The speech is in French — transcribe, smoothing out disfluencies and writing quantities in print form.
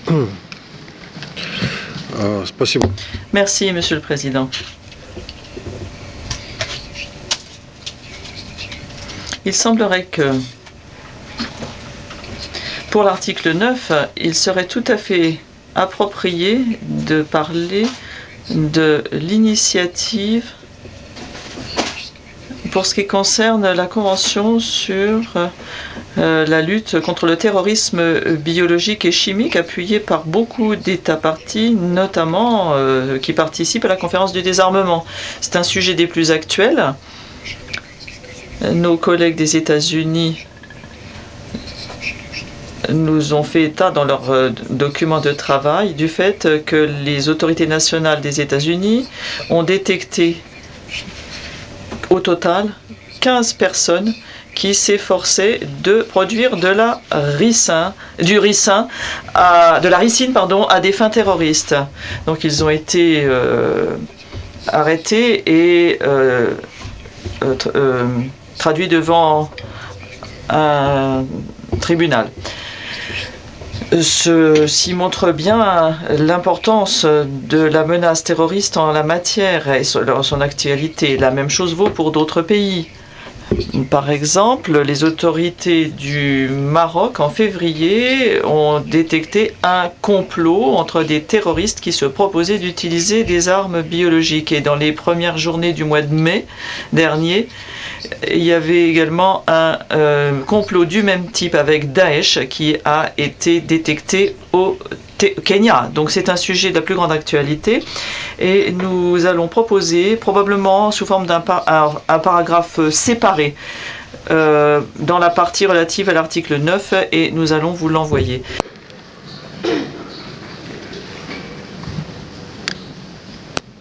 Спасибо. Merci, Monsieur le Président. Il semblerait que pour l'article 9, il serait tout à fait approprié de parler de l'initiative pour ce qui concerne la Convention sur la lutte contre le terrorisme biologique et chimique appuyée par beaucoup d'États parties, notamment qui participent à la conférence du désarmement. C'est un sujet des plus actuels. Nos collègues des États-Unis nous ont fait état dans leur document de travail du fait que les autorités nationales des États-Unis ont détecté au total 15 personnes qui s'efforçaient de produire de la ricin, de la ricine à des fins terroristes. Donc ils ont été arrêtés et traduits devant un tribunal. Ceci montre bien l'importance de la menace terroriste en la matière et son actualité. La même chose vaut pour d'autres pays. Par exemple, les autorités du Maroc, en février, ont détecté un complot entre des terroristes qui se proposaient d'utiliser des armes biologiques. Et dans les premières journées du mois de mai dernier, il y avait également un complot du même type avec Daesh qui a été détecté au Kenya. Donc c'est un sujet de la plus grande actualité et nous allons proposer, probablement sous forme d'un paragraphe séparé, dans la partie relative à l'article 9 et nous allons vous l'envoyer.